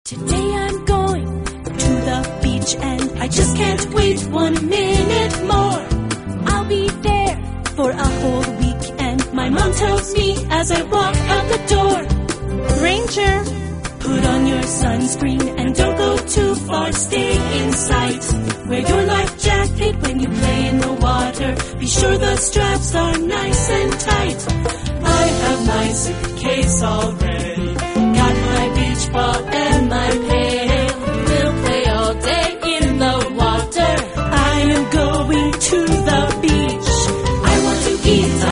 Today I'm going to the beach and I just can't wait 1 minute more. I'll be there for a whole week and my mom tells me as I walk out the door, Ranger, put on your sunscreen and don't go too far, stay in sight. Wear your life jacket when you play in the water, be sure the straps are nice and tight. I have my suitcase all ready.